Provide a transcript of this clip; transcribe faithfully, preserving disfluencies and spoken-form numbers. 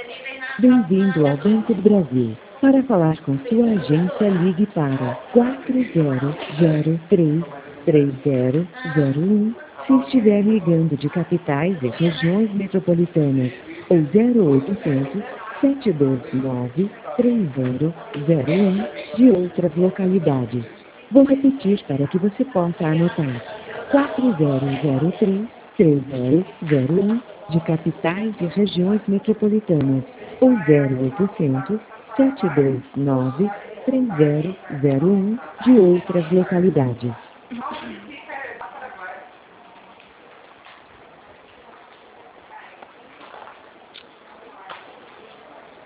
Bem-vindo ao Banco do Brasil. Para falar com sua agência, ligue para quatro zero zero três, três zero zero um. Se estiver ligando de capitais e regiões metropolitanas, ou zero oitocentos, sete dois nove, três zero zero um de outras localidades. Vou repetir para que você possa anotar. quatro zero zero três, três zero zero um de capitais e regiões metropolitanas, ou zero oitocentos, sete dois nove, três zero zero um de outras localidades.